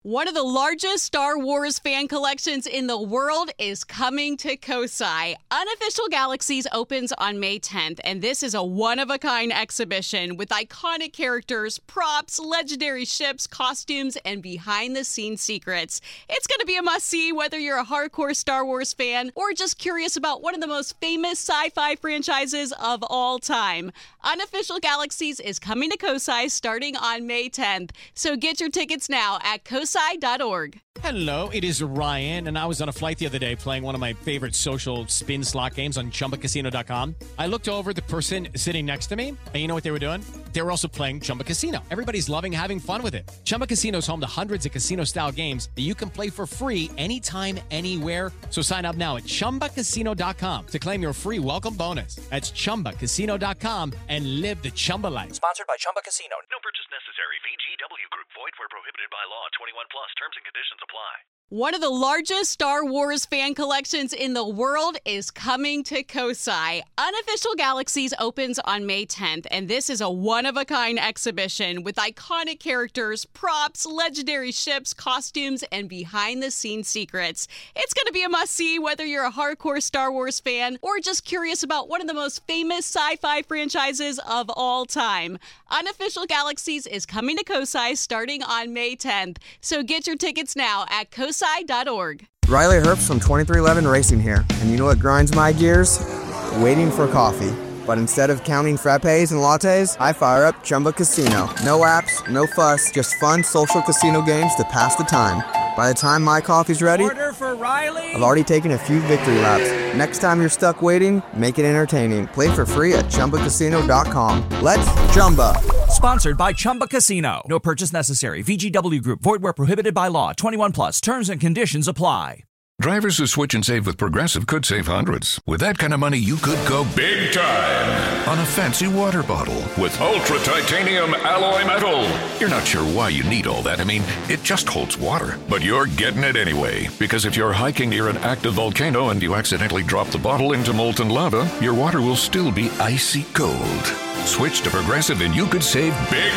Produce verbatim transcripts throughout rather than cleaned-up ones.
One of the largest Star Wars fan collections in the world is coming to Kosai. Unofficial Galaxies opens on May tenth, and this is a one-of-a-kind exhibition with iconic characters, props, legendary ships, costumes, and behind-the-scenes secrets. It's going to be a must-see whether you're a hardcore Star Wars fan or just curious about one of the most famous sci-fi franchises of all time. Unofficial Galaxies is coming to Kosai starting on May tenth, so get your tickets now at kosai dot org. Hello, it is Ryan, and I was on a flight the other day playing one of my favorite social spin slot games on chumba casino dot com. I looked over at the person sitting next to me, and you know what they were doing? They were also playing Chumba Casino. Everybody's loving having fun with it. Chumba Casino is home to hundreds of casino-style games that you can play for free anytime, anywhere. So sign up now at chumba casino dot com to claim your free welcome bonus. That's chumba casino dot com and live the Chumba life. Sponsored by Chumba Casino. No purchase necessary. V G W Group. Void where prohibited by law. twenty-one plus. Terms and conditions apply. One of the largest Star Wars fan collections in the world is coming to Kosai. Unofficial Galaxies opens on May tenth, and this is a one-of-a-kind exhibition with iconic characters, props, legendary ships, costumes, and behind-the-scenes secrets. It's going to be a must-see whether you're a hardcore Star Wars fan or just curious about one of the most famous sci-fi franchises of all time. Unofficial Galaxies is coming to Kosai starting on May tenth, so get your tickets now at kosai dot org. Riley Herbst from twenty-three eleven Racing here, and you know what grinds my gears? Waiting for coffee. But instead of counting frappes and lattes, I fire up Chumba Casino. No apps, no fuss, just fun social casino games to pass the time. By the time my coffee's ready, Order for Riley. I've already taken a few victory laps. Next time you're stuck waiting, make it entertaining. Play for free at chumba casino dot com. Let's Chumba. Sponsored by Chumba Casino. No purchase necessary. V G W Group. Void where prohibited by law. twenty-one plus. Terms and conditions apply. Drivers who switch and save with Progressive could save hundreds. With that kind of money, you could go big time on a fancy water bottle with ultra titanium alloy metal. You're not sure why you need all that. I mean, it just holds water. But you're getting it anyway. Because if you're hiking near an active volcano and you accidentally drop the bottle into molten lava, your water will still be icy cold. Switch to Progressive and you could save big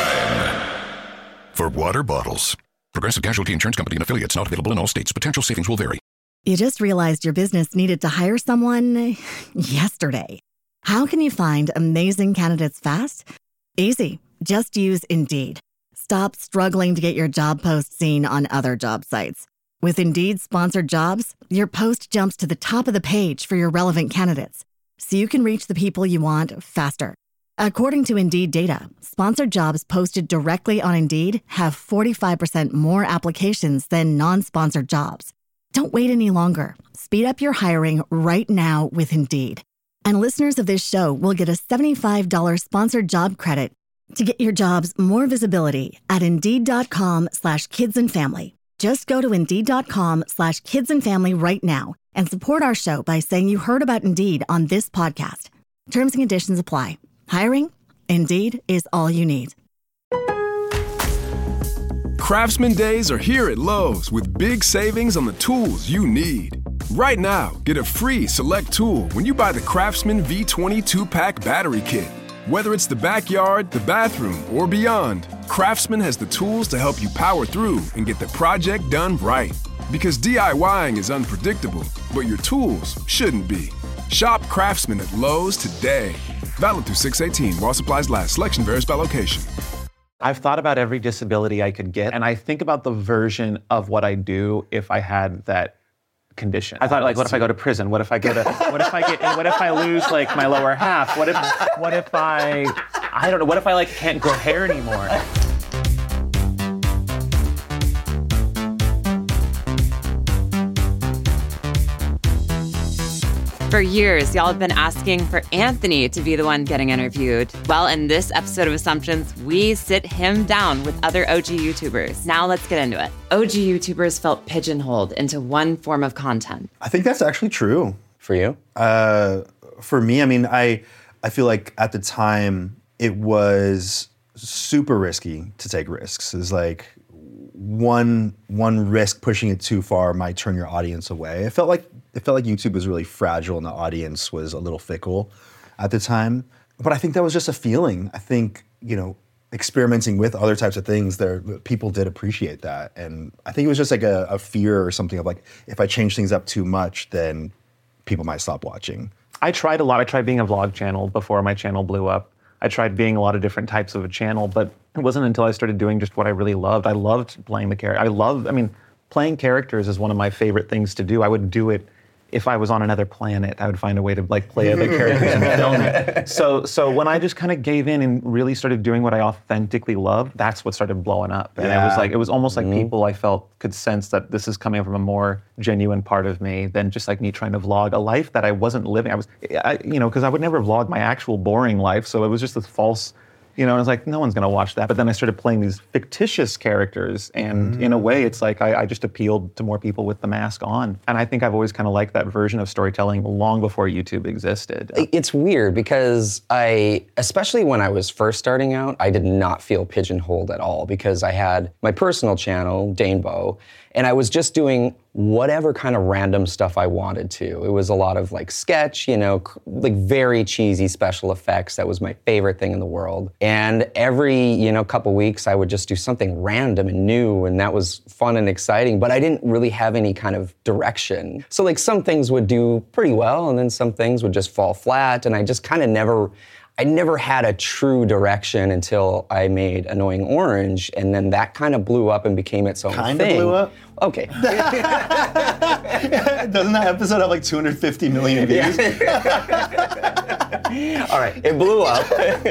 time for water bottles. Progressive Casualty Insurance Company and affiliates, not available in all states. Potential savings will vary. You just realized your business needed to hire someone yesterday. How can you find amazing candidates fast? Easy. Just use Indeed. Stop struggling to get your job post seen on other job sites. With Indeed sponsored jobs, your post jumps to the top of the page for your relevant candidates, so you can reach the people you want faster. According to Indeed data, sponsored jobs posted directly on Indeed have forty-five percent more applications than non-sponsored jobs. Don't wait any longer. Speed up your hiring right now with Indeed. And listeners of this show will get a seventy-five dollars sponsored job credit to get your jobs more visibility at Indeed.com slash kids and family. Just go to Indeed.com slash kids and family right now and support our show by saying you heard about Indeed on this podcast. Terms and conditions apply. Hiring? Indeed is all you need. Craftsman Days are here at Lowe's with big savings on the tools you need. Right now, get a free select tool when you buy the Craftsman V twenty two-pack battery kit. Whether it's the backyard, the bathroom, or beyond, Craftsman has the tools to help you power through and get the project done right. Because DIYing is unpredictable, but your tools shouldn't be. Shop Craftsman at Lowe's today. Valid through six eighteen while supplies last. Selection varies by location. I've thought about every disability I could get, and I think about the version of what I do if I had that condition. I thought, like, what if I go to prison? What if I go to, what if I get, what if I lose, like, my lower half? What if, what if I, I don't know, what if I, like, can't grow hair anymore? For years, y'all have been asking for Anthony to be the one getting interviewed. Well, in this episode of Assumptions, we sit him down with other O G YouTubers. Now let's get into it. O G YouTubers felt pigeonholed into one form of content. I think that's actually true. For you? Uh, for me, I mean, I I feel like at the time it was super risky to take risks. It's like one one risk pushing it too far might turn your audience away. It felt like it felt like YouTube was really fragile and the audience was a little fickle at the time. But I think that was just a feeling. I think, you know, experimenting with other types of things, there people did appreciate that. And I think it was just like a, a fear or something of like, if I change things up too much, then people might stop watching. I tried a lot. I tried being a vlog channel before my channel blew up. I tried being a lot of different types of a channel, but it wasn't until I started doing just what I really loved. I loved playing the character. I love, I mean, playing characters is one of my favorite things to do. I would do it if I was on another planet. I would find a way to like play other characters and film it. So, so when I just kind of gave in and really started doing what I authentically loved, that's what started blowing up. And Yeah. it was like, it was almost like Mhm. people I felt could sense that this is coming from a more genuine part of me than just like me trying to vlog a life that I wasn't living. I was, I, you know, because I would never vlog my actual boring life. So it was just this false, you know, I was like, no one's gonna watch that. But then I started playing these fictitious characters, and in a way, it's like I, I just appealed to more people with the mask on. And I think I've always kind of liked that version of storytelling long before YouTube existed. It's weird because I, especially when I was first starting out, I did not feel pigeonholed at all because I had my personal channel, Danebo, and I was just doing whatever kind of random stuff I wanted to. It was a lot of like sketch, you know, c- like very cheesy special effects. That was my favorite thing in the world. And every, you know, couple weeks I would just do something random and new, and that was fun and exciting, but I didn't really have any kind of direction. So like some things would do pretty well, and then some things would just fall flat, and I just kind of never, I never had a true direction until I made Annoying Orange, and then that kind of blew up and became its own Kind thing. of blew up? Okay. Doesn't that episode have like two hundred fifty million views? All right, it blew up.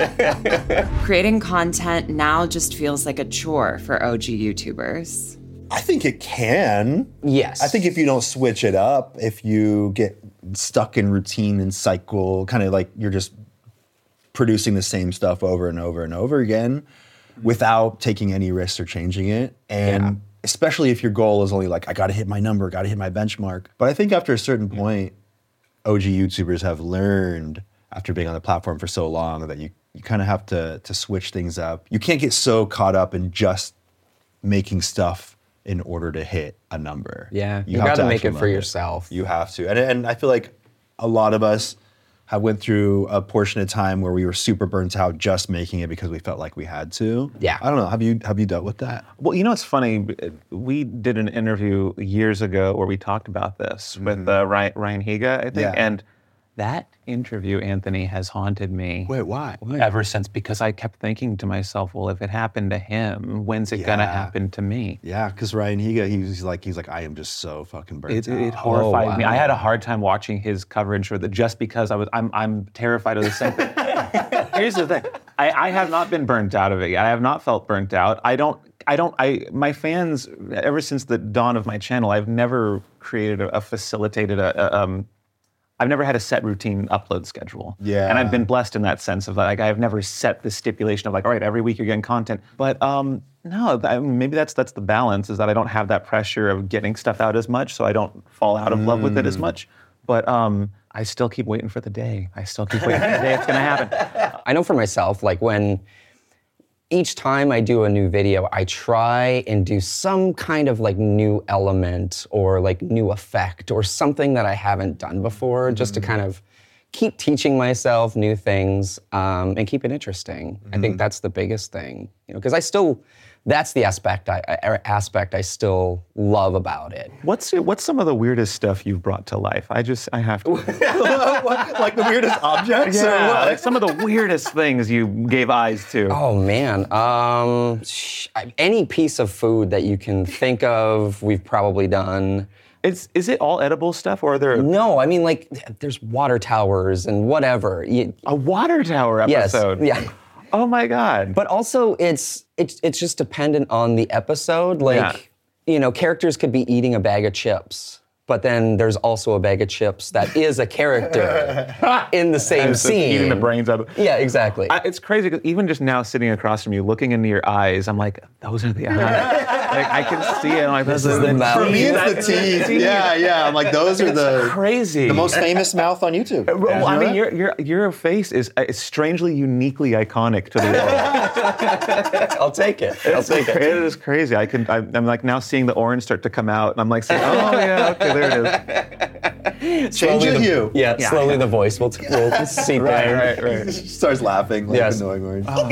Creating content now just feels like a chore for O G YouTubers. I think it can. Yes. I think if you don't switch it up, if you get stuck in routine and cycle, kind of like you're just producing the same stuff over and over and over again without taking any risks or changing it. And yeah. especially if your goal is only like, I gotta hit my number, gotta hit my benchmark. But I think after a certain point, O G YouTubers have learned after being on the platform for so long that you, you kind of have to, to switch things up. You can't get so caught up in just making stuff in order to hit a number. Yeah, you, have gotta to make it actually for love yourself. You have to. And, and I feel like a lot of us have went through a portion of time where we were super burnt out just making it because we felt like we had to. Yeah. I don't know. Have you have you dealt with that? Well, you know, it's funny. We did an interview years ago where we talked about this mm-hmm. with uh, Ryan, Ryan Higa, I think. Yeah. And that interview, Anthony, has haunted me. Wait, why? Ever since, because I kept thinking to myself, well, if it happened to him, when's it Yeah. gonna happen to me? Yeah, because Ryan Higa, he was like, he's like, I am just so fucking burnt It, out. it horrified Oh, wow. me. I had a hard time watching his coverage for the just because I was I'm I'm terrified of the same thing. Here's the thing. I, I have not been burnt out of it yet. I have not felt burnt out. I don't I don't I my fans, ever since the dawn of my channel, I've never created a, a facilitated a, a um I've never had a set routine upload schedule. Yeah. And I've been blessed in that sense of like, I've never set the stipulation of like, all right, every week you're getting content. But um, no, I mean, maybe that's that's the balance, is that I don't have that pressure of getting stuff out as much, so I don't fall out of mm. love with it as much. But um, I still keep waiting for the day. I still keep waiting for the day it's gonna happen. I know for myself, like when each time I do a new video, I try and do some kind of like new element or like new effect or something that I haven't done before, mm-hmm. just to kind of keep teaching myself new things um, and keep it interesting. Mm-hmm. I think that's the biggest thing, you know, because I still, that's the aspect I, I aspect I still love about it. What's what's some of the weirdest stuff you've brought to life? I just I have to. What, like the weirdest objects? Yeah, or what? like some of the weirdest things you gave eyes to. Oh man, um, sh- any piece of food that you can think of, we've probably done. Is is it all edible stuff, or are there? No, I mean like there's water towers and whatever. You, a water tower episode. Yes, yeah. Oh my God. But also it's it's it's just dependent on the episode. Like, Yeah. you know, characters could be eating a bag of chips, but then there's also a bag of chips that is a character in the same And it's just scene. eating the brains out of. Yeah, exactly. I, it's crazy because even just now sitting across from you, looking into your eyes, I'm like, those are the eyes. Like I can see it. I'm like, This those is are the mouth. For me, it's That's the teeth. Yeah, yeah. I'm like, those are It's the crazy. the most famous mouth on YouTube. Well, I You know mean, that? your your your face is uh, is strangely, uniquely iconic to the world. I'll take it. I'll It's take cra- it. It is crazy. I can. I, I'm like now seeing the orange start to come out, and I'm like saying, "Oh yeah, okay, there it is." Change Slowly your the- hue. Yeah, Yeah. slowly the voice will, t- will seep Right, in. right, right. Starts laughing like Yes. annoying orange. Oh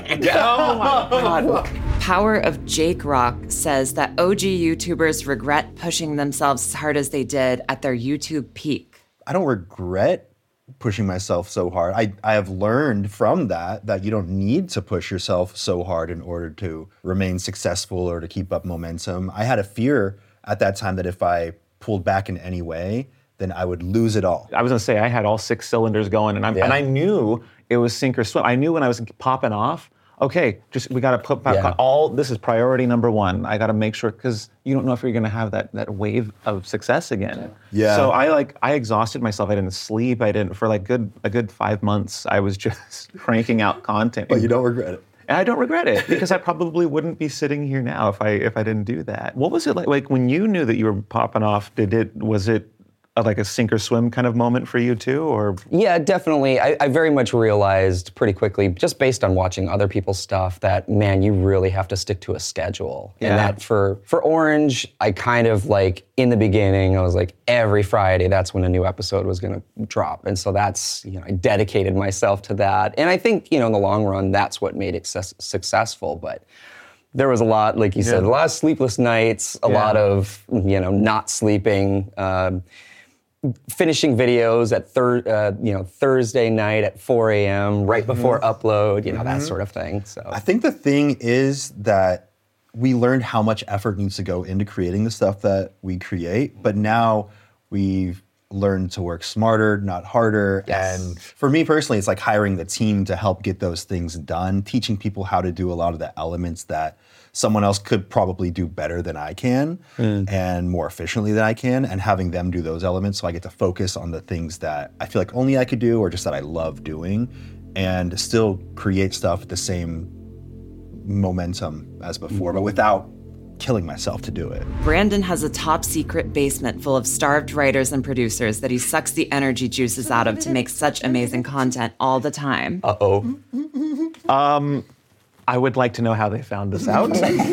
my God. Power of Jake Rock says that O G YouTubers regret pushing themselves as hard as they did at their YouTube peak. I don't regret pushing myself so hard. I, I have learned from that that you don't need to push yourself so hard in order to remain successful or to keep up momentum. I had a fear at that time that if I pulled back in any way, then I would lose it all. I was gonna say I had all six cylinders going, and, I'm, Yeah. and I knew it was sink or swim. I knew when I was popping off, okay, just we gotta put back Yeah. on all. This is priority number one. I gotta make sure because you don't know if you're gonna have that that wave of success again. Yeah. So I like I exhausted myself. I didn't sleep. I didn't for like good a good five months. I was just cranking out content. But you don't regret it. And I don't regret it because I probably wouldn't be sitting here now if I if I didn't do that. What was it like? Like when you knew that you were popping off? Did it was it a, like a sink or swim kind of moment for you too, or? Yeah, definitely. I, I very much realized pretty quickly, just based on watching other people's stuff, that man, you really have to stick to a schedule. Yeah. And that for for Orange, I kind of like in the beginning, I was like every Friday, that's when a new episode was going to drop, and so that's you know I dedicated myself to that. And I think you know in the long run, that's what made it success- successful. But there was a lot, like you Yeah. said, a lot of sleepless nights, a Yeah. lot of you know not sleeping. Um, finishing videos at thir- uh, you know Thursday night at four a.m. right before upload, you know that sort of thing. So I think the thing is that we learned how much effort needs to go into creating the stuff that we create, but now we've learned to work smarter, not harder. Yes. And for me personally, it's like hiring the team to help get those things done, teaching people how to do a lot of the elements that someone else could probably do better than I can and more efficiently than I can, and having them do those elements so I get to focus on the things that I feel like only I could do or just that I love doing and still create stuff with the same momentum as before, but without killing myself to do it. Brandon has a top secret basement full of starved writers and producers that he sucks the energy juices out of to make such amazing content all the time. uh-oh. Um, I would like to know how they found this out.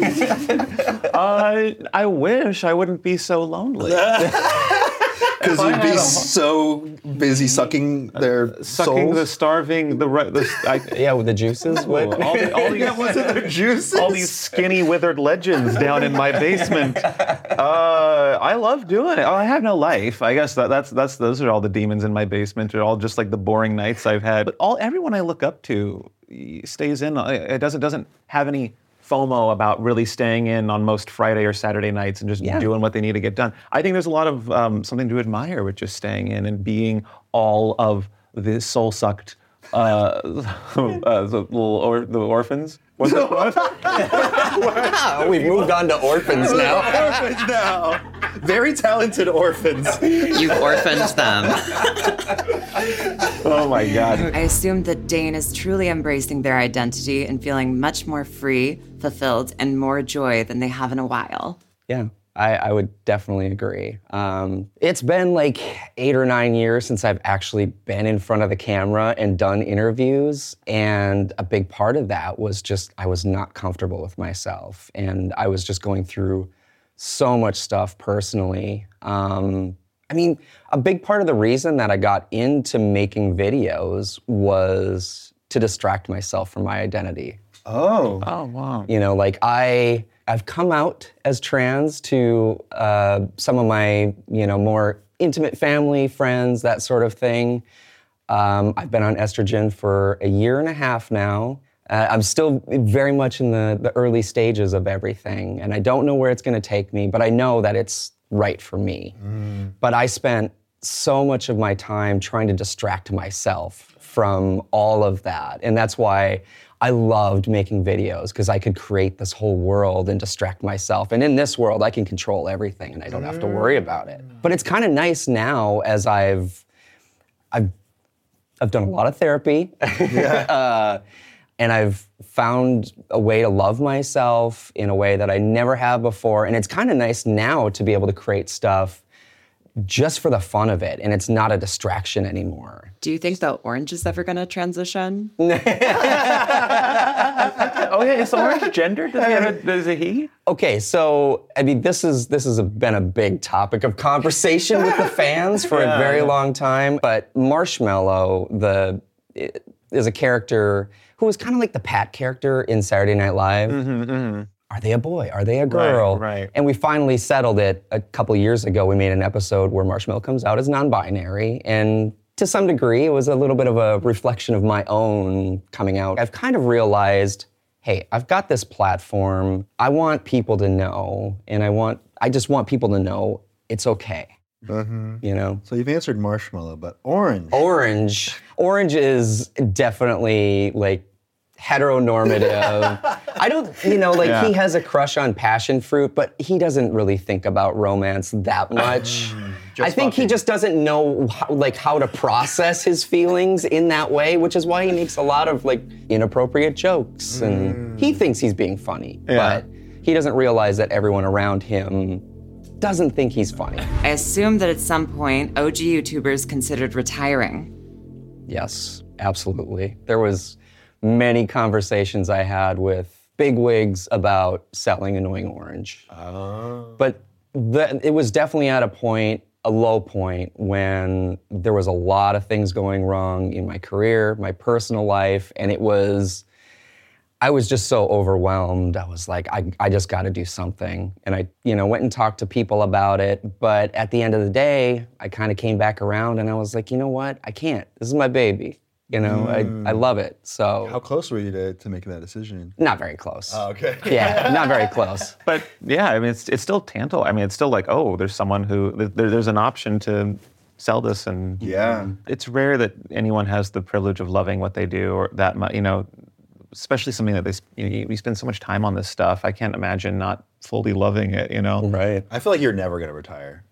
uh, I wish I wouldn't be so lonely. Because I you'd had be a- so busy sucking their Sucking souls. the starving, the, ri- the I, Yeah, with the juices. What? all, the, all these, was it their juices? all these skinny, withered legends down in my basement. Uh, I love doing it. Oh, I have no life. I guess that, that's that's those are all the demons in my basement. They're all just like the boring nights I've had. But all everyone I look up to stays in. It doesn't doesn't have any FOMO about really staying in on most Friday or Saturday nights and just Yeah. doing what they need to get done. I think there's a lot of um, something to admire with just staying in and being all of the soul-sucked uh, uh, the little or, the orphans. What's it called? Ah, we've moved on to orphans now. Orphans now. Very talented orphans. You've orphaned them. Oh my God. I assume that Dane is truly embracing their identity and feeling much more free, fulfilled, and more joy than they have in a while. Yeah, I, I would definitely agree. Um, it's been like eight or nine years since I've actually been in front of the camera and done interviews. And a big part of that was just I was not comfortable with myself. And I was just going through so much stuff personally. Um, I mean, a big part of the reason that I got into making videos was to distract myself from my identity. Oh. Oh wow. You know, like I, I've come out as trans to uh, some of my, you know, more intimate family, friends, that sort of thing. Um, I've been on estrogen for a year and a half now. Uh, I'm still very much in the, the early stages of everything, and I don't know where it's going to take me, but I know that it's right for me. Mm. But I spent so much of my time trying to distract myself from all of that, and that's why I loved making videos, because I could create this whole world and distract myself. And in this world, I can control everything, and I don't have to worry about it. But it's kind of nice now, as I've, I've, I've done a lot of therapy, uh, and I've found a way to love myself in a way that I never have before. And it's kind of nice now to be able to create stuff just for the fun of it, and it's not a distraction anymore. Do you think that Orange is ever going to transition? Oh Oh yeah, is Orange gendered? Does he have a, is it he? Okay, so I mean, this is this has been a big topic of conversation with the fans for yeah, a very yeah. long time. But Marshmello, the is a character who was kind of like the Pat character in Saturday Night Live. Mm-hmm, mm-hmm. Are they a boy? Are they a girl? Right, right. And we finally settled it a couple years ago. We made an episode where Marshmello comes out as non-binary, and to some degree, it was a little bit of a reflection of my own coming out. I've kind of realized, hey, I've got this platform. I want people to know, and I want, I just want people to know it's okay. Mm-hmm. You know? So you've answered Marshmello, but Orange. Orange. Orange is definitely like heteronormative. I don't, you know, like yeah. he has a crush on passion fruit, but he doesn't really think about romance that much. I think fucking. he just doesn't know how, like how to process his feelings in that way, which is why he makes a lot of like inappropriate jokes, and mm. he thinks he's being funny, yeah. but he doesn't realize that everyone around him doesn't think he's funny. I assume that at some point O G YouTubers considered retiring. Yes, absolutely. There was many conversations I had with bigwigs about selling Annoying Orange. Oh. But the, it was definitely at a point, a low point, when there was a lot of things going wrong in my career, my personal life, and it was, I was just so overwhelmed. I was like, I, I just gotta do something. And I, you know, went and talked to people about it, but at the end of the day, I kind of came back around and I was like, you know what, I can't, this is my baby. You know, mm. I, I love it, so. How close were you to, to making that decision? Not very close. Oh, okay. Yeah, not very close. But yeah, I mean, it's it's still tantal. I mean, it's still like, oh, there's someone who, there, there's an option to sell this, and yeah, it's rare that anyone has the privilege of loving what they do, or that much, you know, especially something that they, you know, we spend so much time on this stuff. I can't imagine not fully loving it, you know? Right. I feel like you're never gonna retire.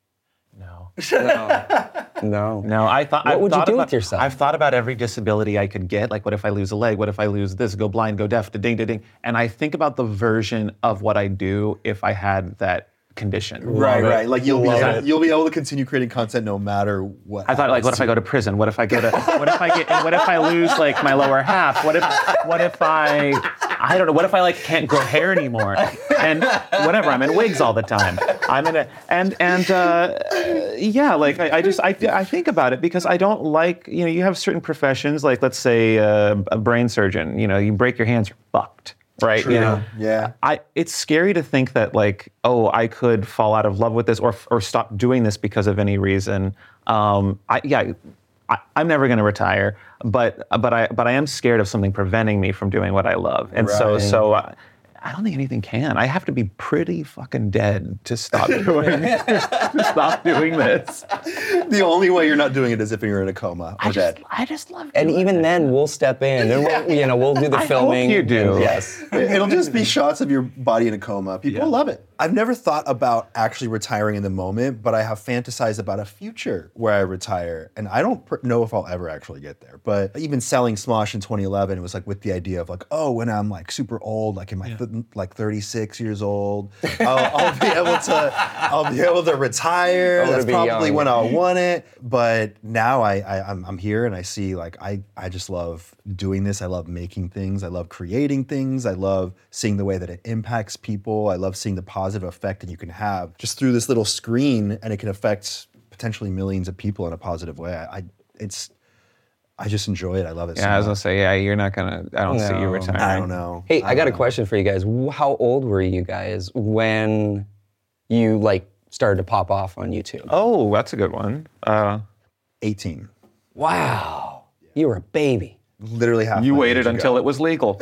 No. No. No. No, I thought. What I've would thought you do about, with yourself? I've thought about every disability I could get. Like, what if I lose a leg? What if I lose this? Go blind, go deaf, da ding, da ding. And I think about the version of what I do if I had that condition. Right, right. right. Like you'll be able, you'll be able to continue creating content no matter what. I thought, like, what if I go to prison? What if I go to? What if I get? What if I lose like my lower half? What if? What if I? I don't know. What if I like can't grow hair anymore? And whatever. I'm in wigs all the time. I'm in a and and uh, yeah. Like I, I just I I think about it because I don't like, you know, you have certain professions, like let's say uh, a brain surgeon. You know, you break your hands, you're fucked. Right. True. You know, yeah. I it's scary to think that like, oh, I could fall out of love with this or or stop doing this because of any reason. Um, I yeah, I, I'm never going to retire, but but I but I am scared of something preventing me from doing what I love, and right. so so. Uh, I don't think anything can. I have to be pretty fucking dead to stop doing to stop doing this. The only way you're not doing it is if you're in a coma or I just, dead. I just love. And even it. then, we'll step in and we'll, you know, we'll do the I filming. Hope you do. Yes. It'll just be shots of your body in a coma. People Yeah. love it. I've never thought about actually retiring in the moment, but I have fantasized about a future where I retire, and I don't pr- know if I'll ever actually get there. But even selling Smosh in twenty eleven, it was like with the idea of like, oh, when I'm like super old, like in my th- like thirty-six years old, I'll, I'll be able to, I'll be able to retire. I wanna That's be probably young. when I'll want it. But now I, I I'm, I'm here and I see like I I just love doing this. I love making things. I love creating things. I love seeing the way that it impacts people. I love seeing the positive effect that you can have just through this little screen, and it can affect potentially millions of people in a positive way. I, I it's I just enjoy it. I love it. Yeah, so I was much. gonna say, yeah, you're not gonna. I don't see you No. retiring. I don't know. Hey, I, I got don't a know. question for you guys. How old were you guys when you like started to pop off on YouTube? Oh, that's a good one. Uh, eighteen. Wow, you were a baby. Literally half. you my waited age until ago. it was legal.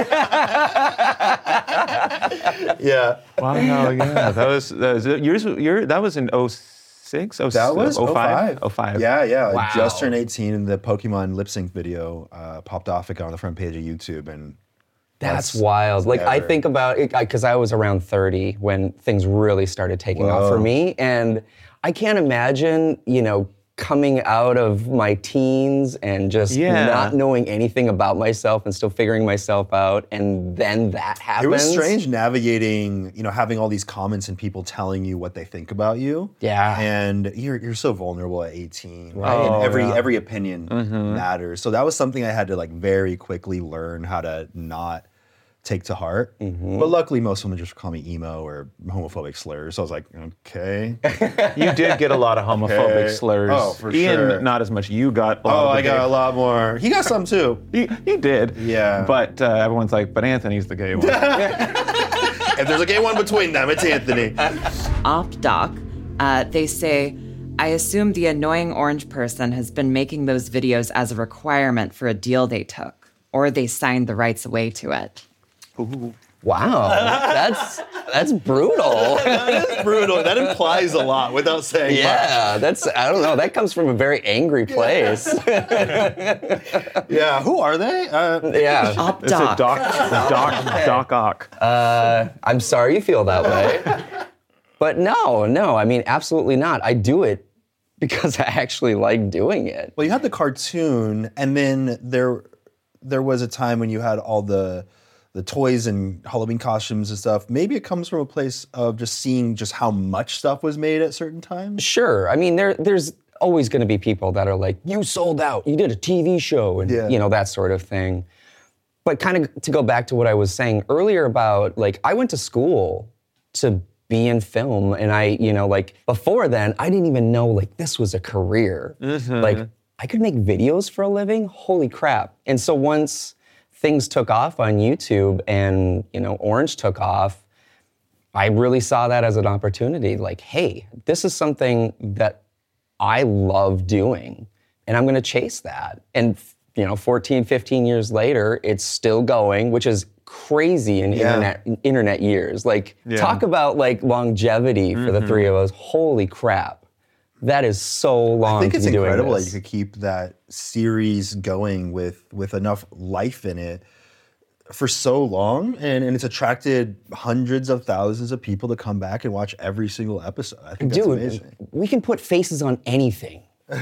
Yeah. Wow, yeah, that was that was yours. Your that was in oh six, oh That was oh five, oh five. oh five. Yeah, yeah. Wow. I just turned eighteen, and the Pokemon lip sync video uh, popped off. It got on the front page of YouTube, and That's, That's wild. Like I never- think about it because I, I was around thirty when things really started taking off for Whoa. me, and I can't imagine, you know, coming out of my teens and just Yeah. not knowing anything about myself and still figuring myself out, and then that happens. it was strange navigating, you know, having all these comments and people telling you what they think about you. Yeah. And you're you're so vulnerable at eighteen, right? Right. And Oh, every yeah. every opinion matters. So that was something I had to like very quickly learn how to not take to heart. Mm-hmm. But luckily, most women just call me emo or homophobic slurs. So I was like, okay. You did get a lot of homophobic Okay. slurs. Oh, for Ian, sure. not as much. You got a lot Oh, of the I got gay- a lot more. He got some too. He, he did. Yeah. But uh, everyone's like, but Anthony's the gay one. If there's a gay one between them, it's Anthony. OptDoc, uh, they say, I assume the annoying orange person has been making those videos as a requirement for a deal they took, or they signed the rights away to it. Ooh. Wow, that's that's brutal. That is brutal. That implies a lot without saying Yeah, much. that's, I don't know, that comes from a very angry place. Yeah, who are they? Uh, Yeah. It's a doc, doc, doc, ock. Uh, I'm sorry you feel that way. But no, no, I mean, absolutely not. I do it because I actually like doing it. Well, you had the cartoon, and then there there was a time when you had all the the toys and Halloween costumes and stuff. Maybe it comes from a place of just seeing just how much stuff was made at certain times. Sure. I mean, there there's always going to be people that are like, you sold out, you did a T V show, and Yeah. you know, that sort of thing. But kind of to go back to what I was saying earlier about, like, I went to school to be in film, and I, you know, like, before then, I didn't even know, like, this was a career. Mm-hmm. Like, I could make videos for a living? Holy crap. And so once things took off on YouTube and, you know, Orange took off, I really saw that as an opportunity. Like, hey, this is something that I love doing, and I'm gonna chase that. And, you know, fourteen, fifteen years later, it's still going, which is crazy in Yeah. internet internet years. Like, Yeah. talk about like longevity for the three of us. Holy crap. That is so long I think to it's be doing incredible that this. you could keep that series going with with enough life in it for so long, and, and it's attracted hundreds of thousands of people to come back and watch every single episode. I think that's Dude, amazing. we can put faces on anything.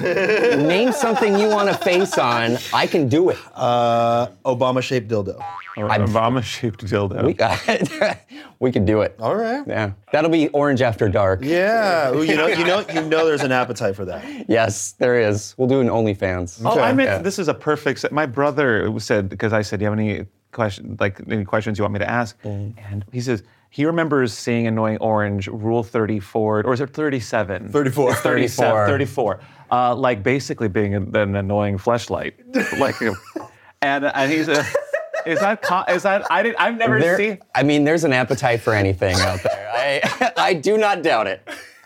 Name something you want a face on, I can do it. Uh, Obama-shaped dildo. Or Obama-shaped dildo. We got it. We can do it. All right. Yeah, that'll be Orange After Dark. Yeah, Ooh, you know, you know, you know, there's an appetite for that. Yes, there is. We'll do an OnlyFans. Oh, I meant Yeah. this is a perfect. se- My brother said, because I said, "Do you have any question, like any questions you want me to ask?" Mm. And he says he remembers seeing Annoying Orange Rule thirty-four, or is it thirty-seven? thirty-four. thirty-seven, thirty-four. Uh, like basically being an, an annoying fleshlight. Like, and and he's a. Is that co- is that I did I've never There- seen. I mean, there's an appetite for anything out there. I I do not doubt it.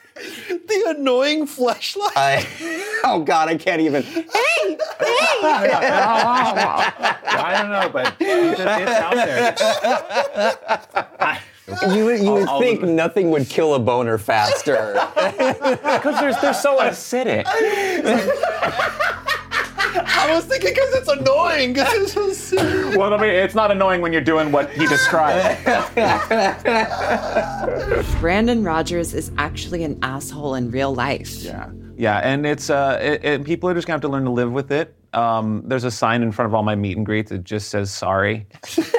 The annoying fleshlight. I oh God, I can't even. Hey, hey. I don't know, but it's, it's out there. You would you would I'll- think nothing would kill a boner faster. Because they're, they're so acidic. I was thinking because it's annoying. Because it's so silly. Well, I mean, it's not annoying when you're doing what he described. Brandon Rogers is actually an asshole in real life. Yeah, yeah, and it's uh, it, it, people are just gonna have to learn to live with it. Um, there's a sign in front of all my meet and greets that just says sorry.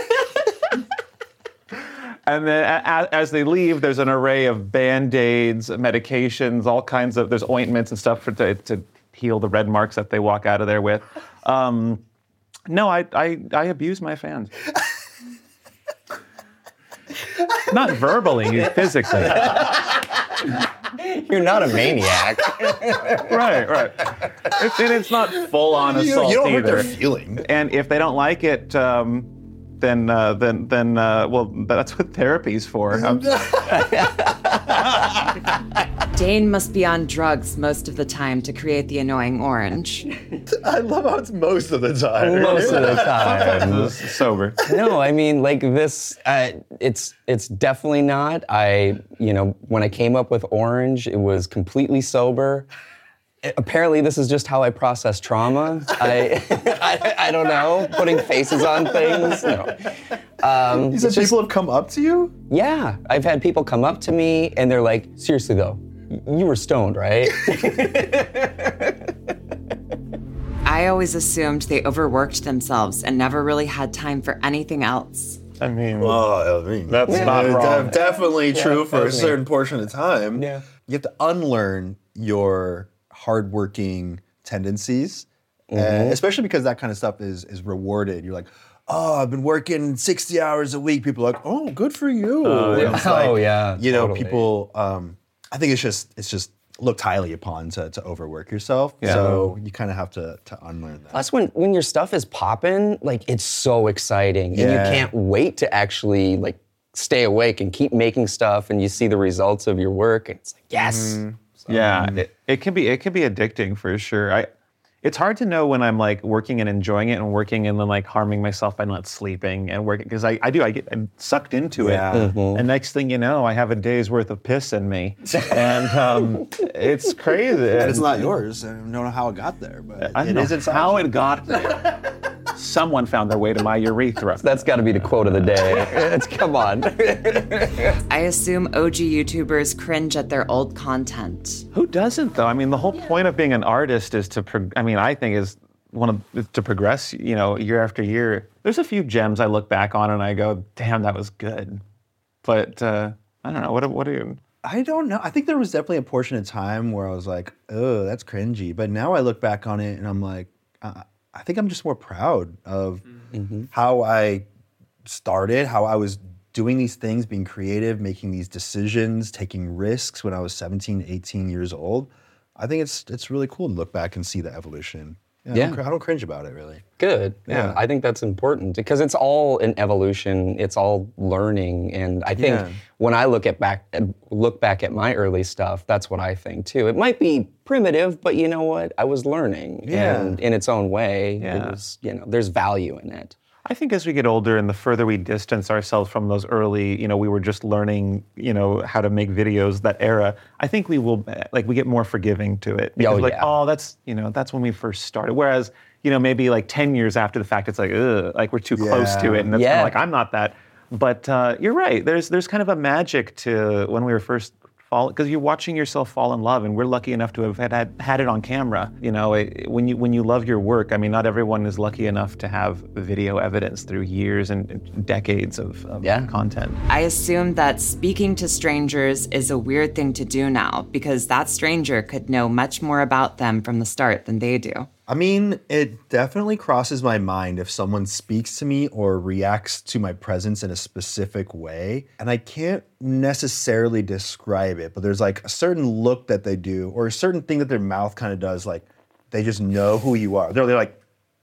And then a, as they leave, there's an array of Band-Aids, medications, all kinds of, there's ointments and stuff for to, to heal the red marks that they walk out of there with. Um, no, I, I, I abuse my fans. Not verbally, physically. You're not a maniac. Right, right. It's, and it's not full-on You- assault you don't hurt either. their feeling. And if they don't like it, um, then uh, then then uh, well, that's what therapy's for. Um, Dane must be on drugs most of the time to create the annoying orange. I love how it's most of the time. Most of the time. sober. No, I mean, like this, uh, it's it's definitely not. I, you know, when I came up with Orange, it was completely sober. A- Apparently, this is just how I process trauma. I, I, I don't know, putting faces on things. No. Um, You said it's just- people have come up to you? yeah, I've had people come up to me and they're like, seriously though, y- you were stoned, right? I always assumed they overworked themselves and never really had time for anything else. I mean, Well, I mean, That's not it's wrong. de- definitely true for a definitely. certain portion of time. Yeah. You have to unlearn your hardworking tendencies, uh, especially because that kind of stuff is is rewarded. You're like, oh, I've been working sixty hours a week. People are like, oh, good for you. Oh, And yeah. it's like, Oh, yeah, You know, totally. people. Um, I think it's just it's just looked highly upon to, to overwork yourself. Yeah. So you kind of have to to unlearn that. Plus, when, when your stuff is popping, like it's so exciting, and Yeah. you can't wait to actually like stay awake and keep making stuff, and you see the results of your work, and it's like yes. Mhm. Yeah, it, it can be it can be addicting for sure. I, it's hard to know when I'm like working and enjoying it, and working and then like harming myself by not sleeping and working because I, I do I get I'm sucked into Yeah. it, Mhm. and next thing you know, I have a day's worth of piss in me, and um, it's crazy. And it's not yours. I don't know how it got there, but I it don't know is inside how you. it got there. Someone found their way to my urethra. That's got to be the quote of the day. It's come on. I assume O G YouTubers cringe at their old content. Who doesn't though? I mean, the whole point of being an artist is to. Pro- I mean, I think is one of is to progress. You know, year after year. There's a few gems I look back on and I go, "Damn, that was good." But uh, I don't know. What? What do you? I don't know. I think there was definitely a portion of time where I was like, oh, that's cringy. But now I look back on it and I'm like, uh, I think I'm just more proud of Mm-hmm. how I started, how I was doing these things, being creative, making these decisions, taking risks when I was seventeen, eighteen years old. I think it's it's really cool to look back and see the evolution. Yeah, I, Yeah. don't, cr- I don't cringe about it really. Good. Yeah. Yeah. I think that's important because it's all an evolution. It's all learning, and I think Yeah. when I look at back look back at my early stuff, that's what I think too. It might be primitive, but you know what? I was learning, Yeah. and in its own way, Yeah. it was, you know, there's value in it. I think as we get older and the further we distance ourselves from those early, you know, we were just learning, you know, how to make videos, that era, I think we will, like, we get more forgiving to it. Because Oh, like, yeah. oh, that's, you know, that's when we first started. Whereas, you know, maybe like ten years after the fact, it's like, ugh, like we're too close to it. And it's kind Yeah. of like, I'm not that. But uh, you're right. There's there's kind of a magic to when we were first fall, because you're watching yourself fall in love, and we're lucky enough to have had, had, had it on camera. You know, it, when you when you love your work, I mean, not everyone is lucky enough to have video evidence through years and decades of, of content. I assume that speaking to strangers is a weird thing to do now because that stranger could know much more about them from the start than they do. I mean, it definitely crosses my mind if someone speaks to me or reacts to my presence in a specific way. And I can't necessarily describe it, but there's like a certain look that they do or a certain thing that their mouth kind of does. Like they just know who you are. They're, they're like,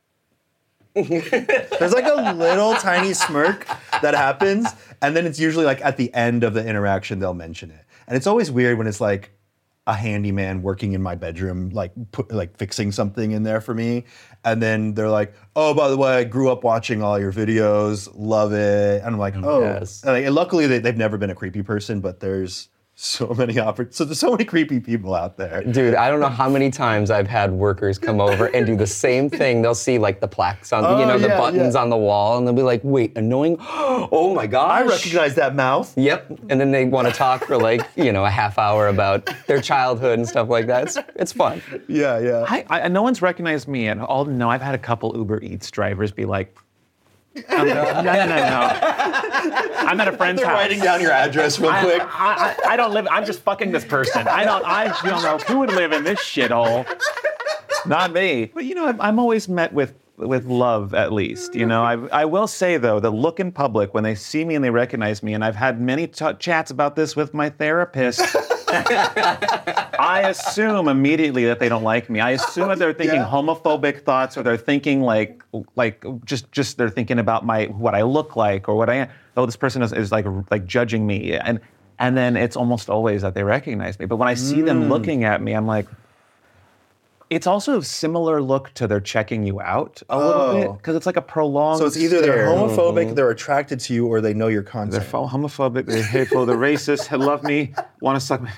there's like a little tiny smirk that happens. And then it's usually like at the end of the interaction, they'll mention it. And it's always weird when it's like, a handyman working in my bedroom, like put, like fixing something in there for me, and then they're like, "Oh, by the way, I grew up watching all your videos, love it." And I'm like, "Oh." Yes. And, like, and luckily, they, they've never been a creepy person, but there's so many oppor- so there's so many creepy people out there. Dude, I don't know how many times I've had workers come over and do the same thing. They'll see like the plaques on, Oh, you know, the yeah, buttons yeah. on the wall, and they'll be like, "Wait, annoying? Oh my gosh!" I recognize that mouth. Yep. And then they want to talk for like, you know, a half hour about their childhood and stuff like that. It's, it's fun. Yeah, yeah. I, I no one's recognized me at all. No, I've had a couple Uber Eats drivers be like, I'm like, no, no, no, no. I'm at a friend's They're house. writing down your address real I, quick. I, I, I don't live. I'm just fucking this person. I don't. I don't know who would live in this shithole. Not me. But you know, I'm, I'm always met with with love, at least. You know, I I will say though, the look in public when they see me and they recognize me, and I've had many t- chats about this with my therapist. I assume immediately that they don't like me. I assume that they're thinking Yeah. homophobic thoughts, or they're thinking like, like just, just they're thinking about my what I look like or what I am. Oh, this person is, is like, like judging me, and and then it's almost always that they recognize me. But when I see them looking at me, I'm like, it's also a similar look to they're checking you out a little Oh. bit because it's like a prolonged. So it's either they're stare. homophobic, they're attracted to you, or they know your They're content. fo- homophobic, they're hateful, they're racist, they love me, want to suck me.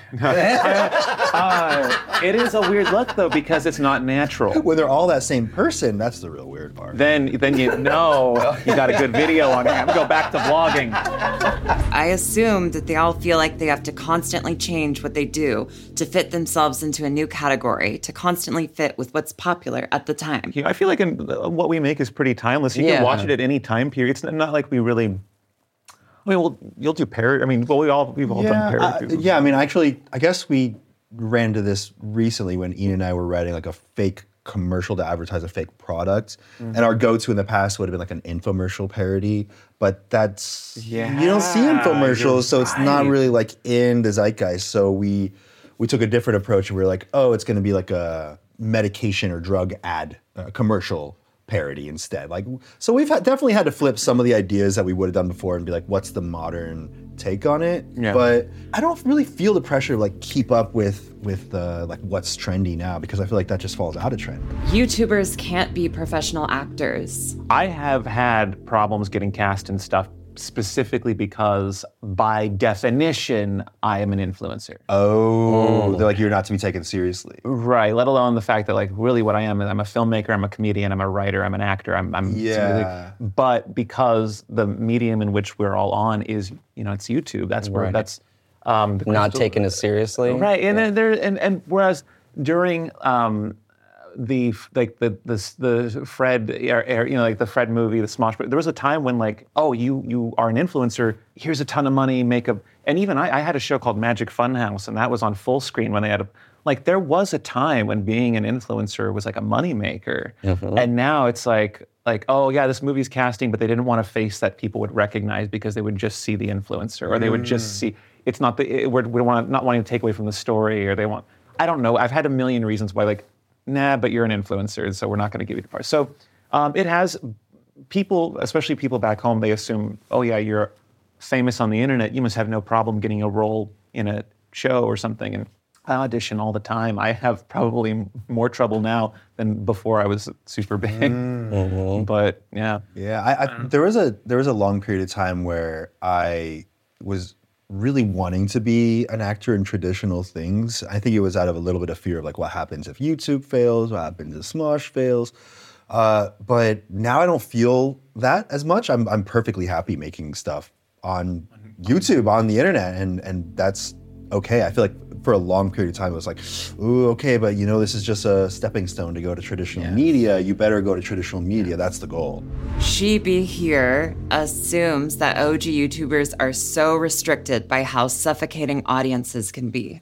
uh, it is a weird look, though, because it's not natural. When they're all that same person, that's the real weird part. Then then you know you got a good video on hand. Go back to vlogging. I assume that they all feel like they have to constantly change what they do to fit themselves into a new category, to constantly fit with what's popular at the time. I feel like in, what we make is pretty timeless. You Yeah. can watch it at any time period. It's not like we really... I mean, well, you'll do parody. I mean, well, we all, we've all done Yeah, parody. uh, yeah, I mean, actually, I guess we ran into this recently when Ian and I were writing like a fake commercial to advertise a fake product. Mhm. And our go-to in the past would have been like an infomercial parody, but that's, Yeah, you don't see infomercials, you're so it's not right. really like in the zeitgeist. So we we took a different approach, and we were like, oh, it's gonna be like a medication or drug ad uh, commercial parody instead. Like, so we've had, definitely had to flip some of the ideas that we would have done before and be like, what's the modern take on it? Yeah. But I don't really feel the pressure to like keep up with with uh, like what's trendy now, because I feel like that just falls out of trend. YouTubers can't be professional actors. I have had problems getting cast in stuff specifically because by definition, I am an influencer. Oh, they're like, you're not to be taken seriously. Right, let alone the fact that like really what I am is I'm a filmmaker, I'm a comedian, I'm a writer, I'm an actor, I'm, I'm Yeah. but because the medium in which we're all on is, you know, it's YouTube, that's where, Right. that's um, the Not crystal- taken as seriously. Right, and then there, and, and whereas during um, the like the the the Fred, er, er, you know, like the Fred movie, the Smosh, there was a time when like, oh, you you are an influencer. Here's a ton of money, make a, and even I, I had a show called Magic Funhouse, and that was on full screen when they had a, like there was a time when being an influencer was like a moneymaker, Mhm. and now it's like. Like, oh yeah, this movie's casting, but they didn't want a face that people would recognize because they would just see the influencer, or they would just see. It's not the it, we're, we want not wanting to take away from the story, or they want. I don't know. I've had a million reasons why, like, nah, but you're an influencer, so we're not going to give you the part. So um, it has people, especially people back home, they assume, oh yeah, you're famous on the internet, you must have no problem getting a role in a show or something. And I audition all the time. I have probably m- more trouble now than before I was super big. But yeah. Yeah, I, I, there was a there was a long period of time where I was really wanting to be an actor in traditional things. I think it was out of a little bit of fear of like, what happens if YouTube fails? What happens if Smosh fails? Uh, but now I don't feel that as much. I'm I'm perfectly happy making stuff on YouTube, on the internet, and and that's okay. I feel like for a long period of time it was like, ooh, okay, but you know, this is just a stepping stone to go to traditional media. You better go to traditional media. That's the goal. She Be Here assumes that O G YouTubers are so restricted by how suffocating audiences can be.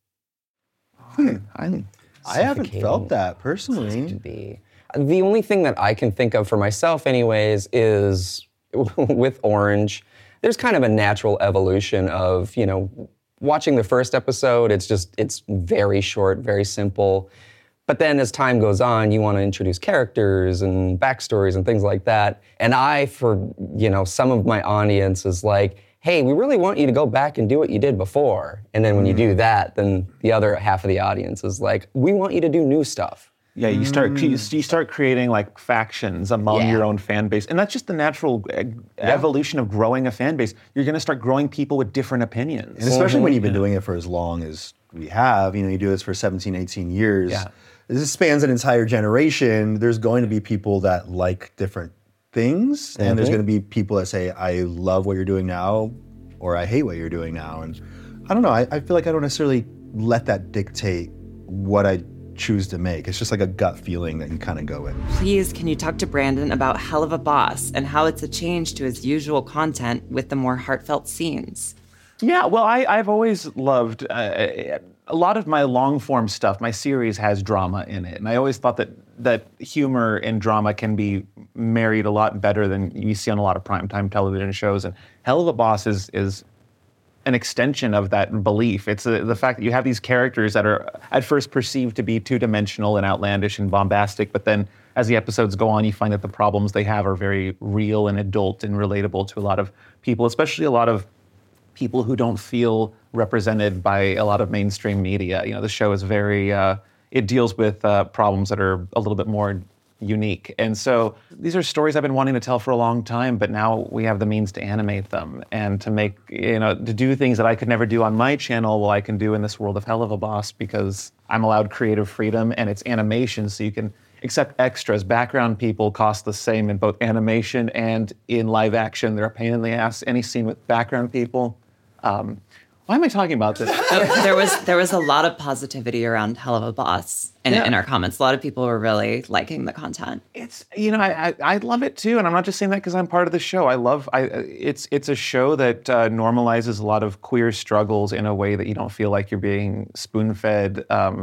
Hmm, I, I haven't felt that personally. Be. The only thing that I can think of for myself anyways is with Orange, there's kind of a natural evolution of, you know, watching the first episode, it's just, it's very short, very simple. But then as time goes on, you want to introduce characters and backstories and things like that. And I, for, you know, some of my audience is like, hey, we really want you to go back and do what you did before. And then when you do that, then the other half of the audience is like, we want you to do new stuff. Yeah, you start you you start creating like factions among Yeah. your own fan base, and that's just the natural uh, evolution of growing a fan base. You're going to start growing people with different opinions, And especially when you've been doing it for as long as we have, you know, you do this for seventeen, eighteen years. Yeah. This spans an entire generation. There's going to be people that like different things, and there's Mhm. going to be people that say, I love what you're doing now, or I hate what you're doing now. And I don't know, I, I feel like I don't necessarily let that dictate what I choose to make. It's just like a gut feeling that you kind of go with. Please, can you talk to Brandon about Hell of a Boss and how it's a change to his usual content with the more heartfelt scenes? Yeah, well, I, I've always loved uh, a lot of my long form stuff. My series has drama in it, and I always thought that that humor and drama can be married a lot better than you see on a lot of primetime television shows. And Hell of a Boss is is an extension of that belief. It's uh the fact that you have these characters that are at first perceived to be two-dimensional and outlandish and bombastic, but then as the episodes go on, you find that the problems they have are very real and adult and relatable to a lot of people, especially a lot of people who don't feel represented by a lot of mainstream media. You know, the show is very, uh, it deals with uh, problems that are a little bit more unique. And so these are stories I've been wanting to tell for a long time, but now we have the means to animate them and to make, you know, to do things that I could never do on my channel, well, I can do in this world of Hell of a Boss because I'm allowed creative freedom and it's animation, so you can accept extras. Background people cost the same in both animation and in live action. They're a pain in the ass. Any scene with background people. Um, why am I talking about this? Oh, there was there was a lot of positivity around Hell of a Boss in, Yeah. in our comments. A lot of people were really liking the content. It's, you know, I, I I love it too, and I'm not just saying that because I'm part of the show. I love I it's it's a show that uh, normalizes a lot of queer struggles in a way that you don't feel like you're being spoon-fed um,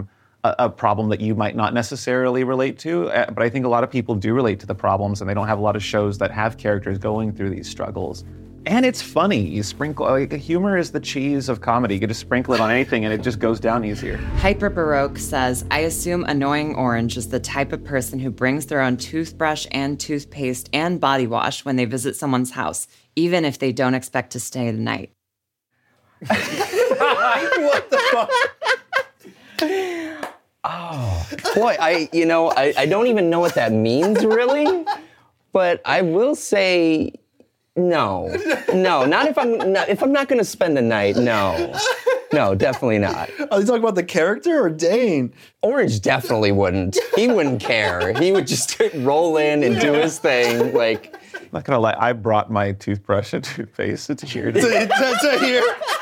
a, a problem that you might not necessarily relate to. Uh, but I think a lot of people do relate to the problems, and they don't have a lot of shows that have characters going through these struggles. And it's funny. You sprinkle, like, humor is the cheese of comedy. You can just sprinkle it on anything and it just goes down easier. Hyper Baroque says, I assume Annoying Orange is the type of person who brings their own toothbrush and toothpaste and body wash when they visit someone's house, even if they don't expect to stay the night. What the fuck? Oh, boy, I, you know, I, I don't even know what that means, really. But I will say, no. No, not if I'm not, if I'm not going to spend the night, no. No, definitely not. Are you talking about the character or Dane? Orange definitely wouldn't. He wouldn't care. He would just roll in and do his thing, like... I'm not gonna lie, I brought my toothbrush and toothpaste to here. To, to, to here.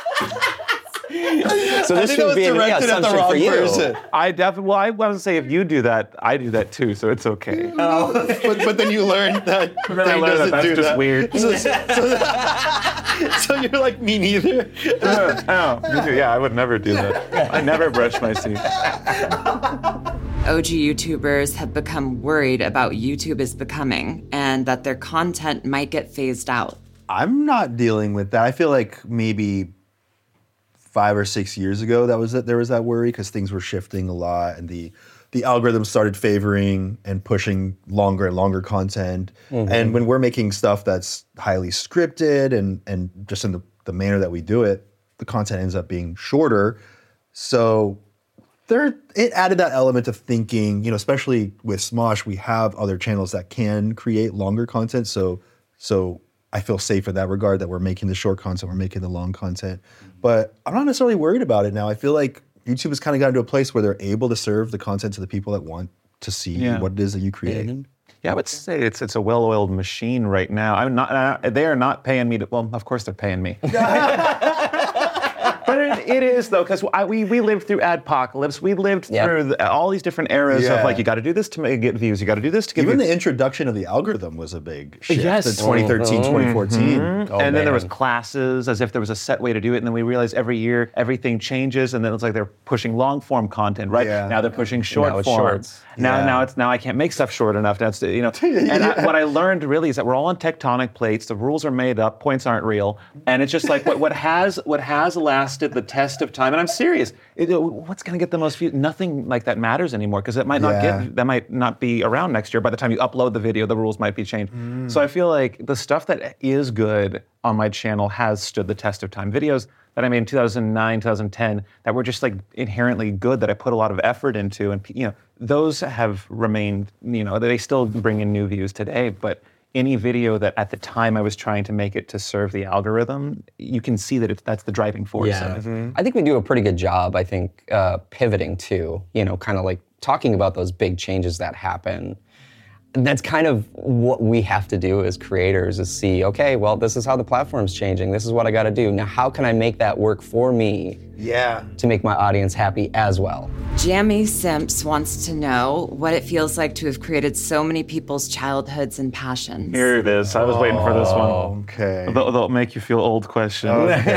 So this would be an yeah, assumption for you. Person. I definitely, well, I want to say if you do that, I do that too, so it's okay. Oh. but, but then you learned that then I learned that that's do just that. weird. So, so, so you're like, me neither? uh, oh, me too. Yeah, I would never do that. I never brush my teeth. O G YouTubers have become worried about YouTube is becoming and that their content might get phased out. I'm not dealing with that. I feel like maybe five or six years ago that was that there was that worry because things were shifting a lot and the the algorithm started favoring and pushing longer and longer content. Mm-hmm. And when we're making stuff that's highly scripted and and just in the, the manner that we do it, the content ends up being shorter. So there, it added that element of thinking, you know, especially with Smosh, we have other channels that can create longer content. So, so I feel safe in that regard that we're making the short content, we're making the long content. But I'm not necessarily worried about it now. I feel like YouTube has kind of gotten to a place where they're able to serve the content to the people that want to see yeah. what it is that you create. Mm-hmm. Yeah, I would say it's it's a well-oiled machine right now. I'm not. Uh, they are not paying me to. Well, of course they're paying me. But it, it is, though, because we, we lived through Adpocalypse. We lived yep. through the, all these different eras yeah. of, like, you got to do this to make, get views. You got to do this to get Even views. the introduction of the algorithm was a big shift yes. in twenty thirteen, mm-hmm. twenty fourteen. Mm-hmm. Oh, and man. Then there was classes, as if there was a set way to do it. And then we realized every year everything changes. And then it's like they're pushing long-form content, right? Yeah. Now they're pushing short form. Shorts. Now, yeah. now it's now I can't make stuff short enough. That's you know. And I, what I learned really is that we're all on tectonic plates. The rules are made up. Points aren't real. And it's just like what, what has what has lasted the test of time. And I'm serious. It, what's going to get the most views? Nothing like that matters anymore because it might not yeah. get that might not be around next year. By the time you upload the video, the rules might be changed. Mm. So I feel like the stuff that is good on my channel has stood the test of time. Videos that I made in two thousand nine, two thousand ten that were just like inherently good that I put a lot of effort into, and you know those have remained. You know they still bring in new views today, but any video that at the time I was trying to make it to serve the algorithm, you can see that it's, that's the driving force yeah. of it. Mm-hmm. I think we do a pretty good job, I think, uh, pivoting too, you know, kind of like talking about those big changes that happen. And that's kind of what we have to do as creators is see, okay, well, this is how the platform's changing. This is what I got to do. Now, how can I make that work for me? Yeah. To make my audience happy as well. Jamie Simps wants to know what it feels like to have created so many people's childhoods and passions. Here it is. I was oh, waiting for this one. Okay. They'll, they'll make you feel old question.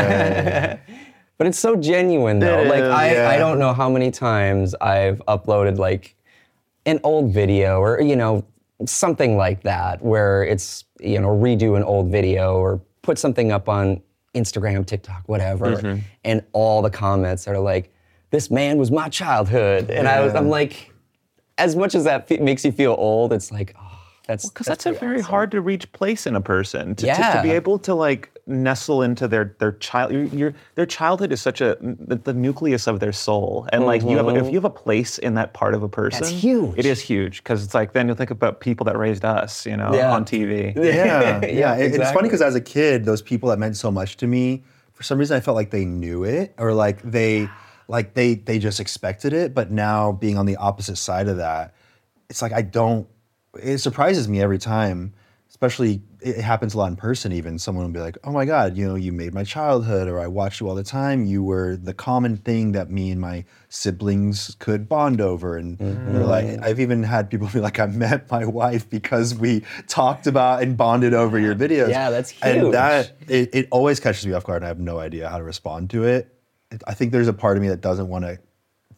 Okay. But it's so genuine though. It like is, I, yeah. I don't know how many times I've uploaded like an old video or, you know, something like that where it's, you know, redo an old video or put something up on Instagram, TikTok, whatever, mm-hmm. and all the comments are like, this man was my childhood. And yeah. I was, I'm like, as much as that f- makes you feel old, it's like, oh, that's Because that's, that's a very awesome. hard to reach place in a person. To, yeah. to, to be able to like nestle into their their child, your, your their childhood is such a the, the nucleus of their soul, and like mm-hmm. you have a, if you have a place in that part of a person, that's huge. It is huge because it's like then you'll think about people that raised us, you know, yeah. on T V. Yeah, yeah. yeah it, exactly. It's funny because as a kid, those people that meant so much to me, for some reason, I felt like they knew it or like they. Like they they just expected it, but now being on the opposite side of that, it's like I don't, it surprises me every time, especially it happens a lot in person even. Someone will be like, oh my God, you know, you made my childhood, or I watched you all the time. You were the common thing that me and my siblings could bond over. And mm-hmm. they're like, I've even had people be like, I met my wife because we talked about and bonded over your videos. Yeah, that's huge. And that, it, it always catches me off guard and I have no idea how to respond to it. I think there's a part of me that doesn't want to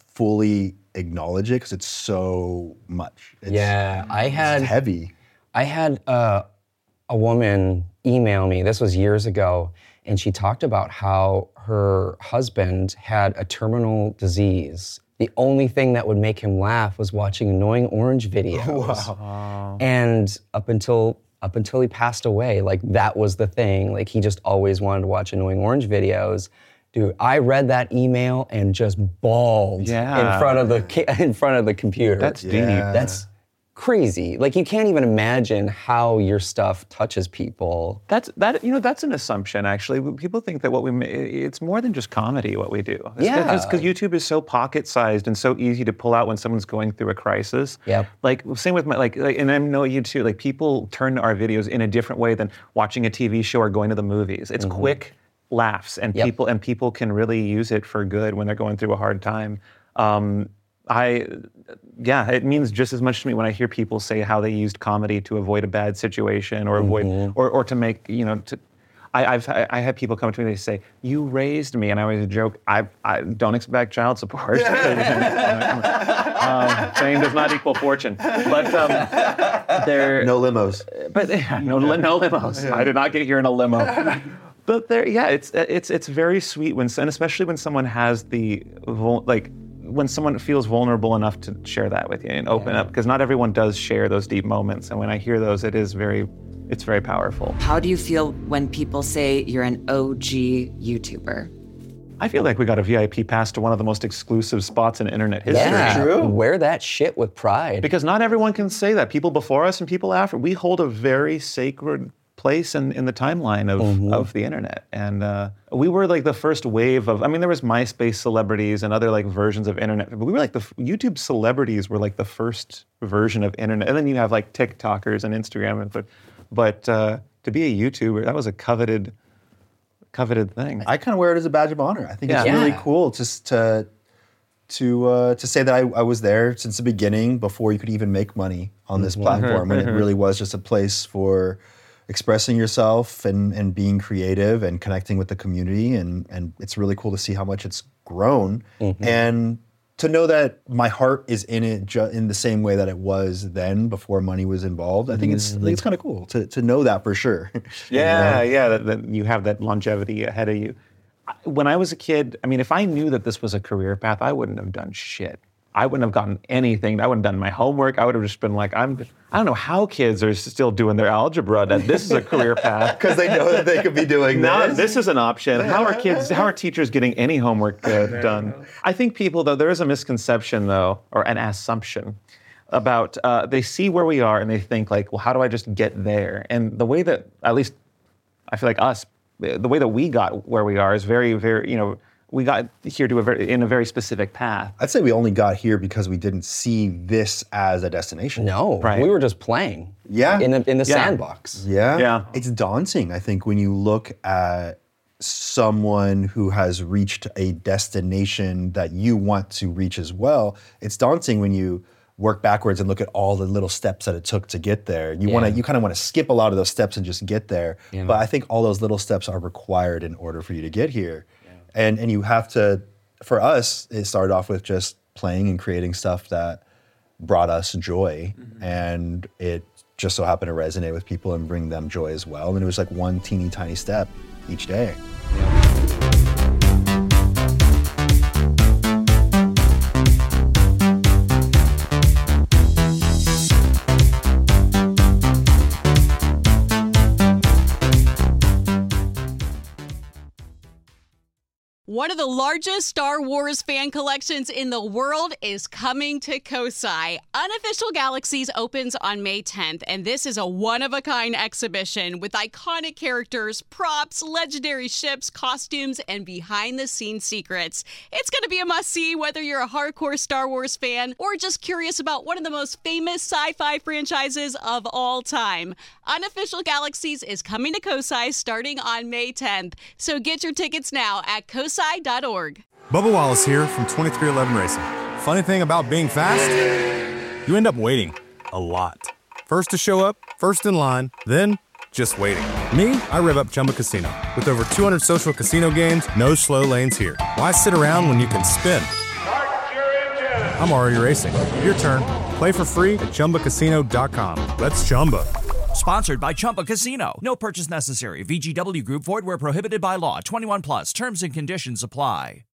fully acknowledge it because it's so much. It's, yeah, I had it's heavy. I had uh, a woman email me. This was years ago, and she talked about how her husband had a terminal disease. The only thing that would make him laugh was watching Annoying Orange videos. Wow. And up until up until he passed away, like that was the thing. Like he just always wanted to watch Annoying Orange videos. Dude, I read that email and just bawled Yeah. in front of the ki- in front of the computer. That's deep. Yeah. That's crazy. Like you can't even imagine how your stuff touches people. That's that. You know, that's an assumption. Actually, people think that what we ma- it's more than just comedy. What we do, it's Yeah. because YouTube is so pocket-sized and so easy to pull out when someone's going through a crisis. Yep. Like same with my like, like, and I know you too. Like people turn to our videos in a different way than watching a T V show or going to the movies. It's quick laughs, and Yep. people and people can really use it for good when they're going through a hard time. Um, I, yeah, it means just as much to me when I hear people say how they used comedy to avoid a bad situation or avoid, or, or to make, you know, to, I, I've I had people come to me and they say, "You raised me," and I always joke, "I, I don't expect child support." um, fame does not equal fortune, but um, there No limos. but no, li- no limos. I did not get here in a limo. But there, yeah, it's it's it's very sweet when, and especially when someone has the vul- like. when someone feels vulnerable enough to share that with you and open Yeah. up, because not everyone does share those deep moments. And when I hear those, it is very, it's very powerful. How do you feel when people say you're an O G YouTuber? I feel like we got a V I P pass to one of the most exclusive spots in internet history. Yeah, wear that shit with pride. Because not everyone can say that. People before us and people after, we hold a very sacred place in, in the timeline of, Mm-hmm. of the internet. And uh, we were like the first wave of, I mean, there was MySpace celebrities and other like versions of internet, but we were like the, YouTube celebrities were like the first version of internet. And then you have like TikTokers and Instagram, and but, but uh, to be a YouTuber, that was a coveted, coveted thing. I kind of wear it as a badge of honor. I think it's Yeah. really Yeah. cool just to to uh, to say that I, I was there since the beginning before you could even make money on this platform, and it really was just a place for expressing yourself and, and being creative and connecting with the community, and and it's really cool to see how much it's grown, and to know that my heart is in it ju- in the same way that it was then before money was involved. I think it's I think it's kind of cool to to know that for sure. Yeah, yeah, that, that you have that longevity ahead of you. I- When I was a kid, I mean, if I knew that this was a career path, I wouldn't have done shit. I wouldn't have gotten anything. I wouldn't have done my homework. I would have just been like, I'm, I don't know how kids are still doing their algebra, that this is a career path. Because they know that they could be doing Now this. this is an option. How are kids, how are teachers getting any homework uh, done? I think people, though, there is a misconception, though, or an assumption about, uh, they see where we are and they think like, well, how do I just get there? And the way that, at least I feel like us, the way that we got where we are is very, very, you know, we got here to a very, in a very specific path. I'd say we only got here because we didn't see this as a destination. No, Right. we were just playing. Yeah. In the in the Yeah. sandbox. Yeah. Yeah. It's daunting, I think, when you look at someone who has reached a destination that you want to reach as well. It's daunting when you work backwards and look at all the little steps that it took to get there. You want to, Yeah. you kind of want to skip a lot of those steps and just get there. Yeah. But I think all those little steps are required in order for you to get here. And and you have to, for us, it started off with just playing and creating stuff that brought us joy. And it just so happened to resonate with people and bring them joy as well. And it was like one teeny tiny step each day. One of the largest Star Wars fan collections in the world is coming to Kosai. Unofficial Galaxies opens on May tenth, and this is a one-of-a-kind exhibition with iconic characters, props, legendary ships, costumes, and behind-the-scenes secrets. It's going to be a must-see whether you're a hardcore Star Wars fan or just curious about one of the most famous sci-fi franchises of all time. Unofficial Galaxies is coming to Kosai starting on May tenth, so get your tickets now at kosai dot org. Bubba Wallace here from twenty-three eleven Racing. Funny thing about being fast, you end up waiting a lot. First to show up, first in line, then just waiting. Me, I rev up Chumba Casino. With over two hundred social casino games, no slow lanes here. Why sit around when you can spin? Start cheering I'm already racing. Your turn. Play for free at Chumba Casino dot com. Let's Chumba. Sponsored by Chumba Casino. No purchase necessary. V G W Group. Void where prohibited by law. twenty-one plus. Terms and conditions apply.